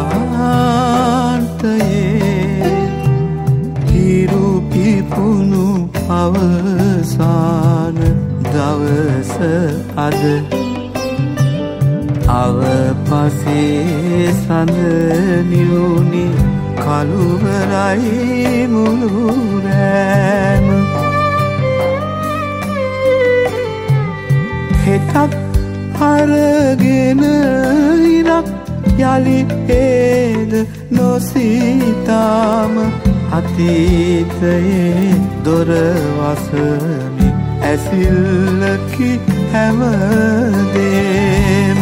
යුගාන්තයේ හිරු පිපුණු අවසාන දවස අද අවපසේ සඳ නිවුනි කළුවරයි මුළු රෑම හෙටක් හරගෙන ඉරක් යලි ඒද නොසිතාම අතීතයේ දොර වසමි ඇසිල්ලකි හැමදේම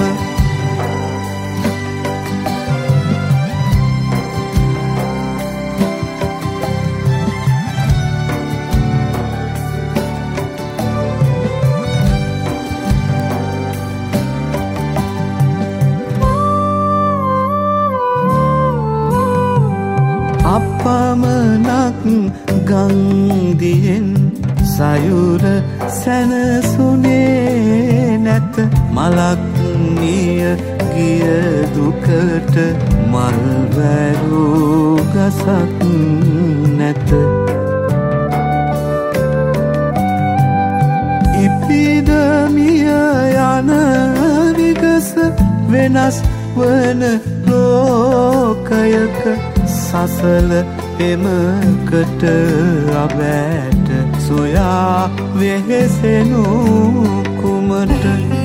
අපමණක් ගංදියෙන් සයුර සැනසුනේ නැත මලක් නිය ගිය දුකට මල් වැරූ ගසක් නැත ඉපිදමිය යන විගස වෙනස් වන ලෝකයක සසල එමකට අබෑට සොයා වෙහෙසෙනු කුමට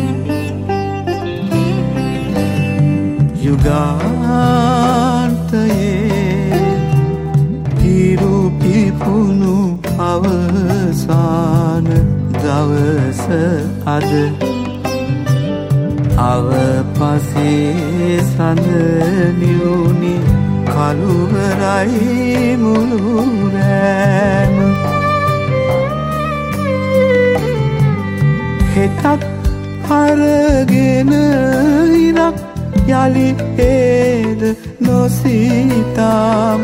යුගාන්තයේ හිරු පිපුණු අවසාන දවස අද අවපසේ සඳ නිවුනි කළුවරයි මුළු රෑම හෙටක් හරගෙන ඉරක් යලි ඒද නොසිතාම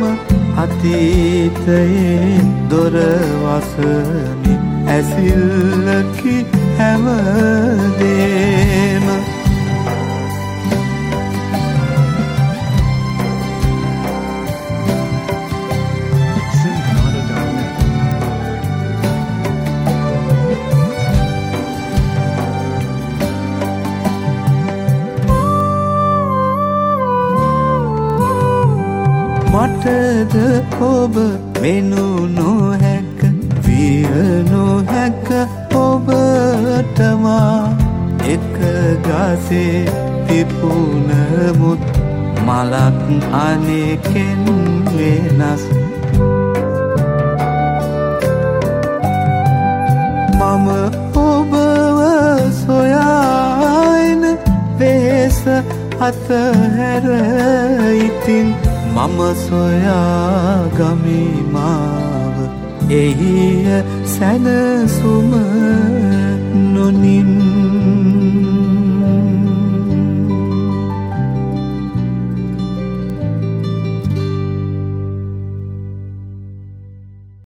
අතීතයේ දොර වසමි ඇසිල්ලකි හැමදේම මටද ඔබ වෙනු නොහැක විය නොහැක ඔබටමා එක ගසේ පිපුණමුත් මලක් අනෙකෙන් වෙනස් මම ඔබව සොයාගෙන වෙහෙස අතහැර ඉතින් මම සොයා ගමි මාව එහිය සැනසුම නොනින්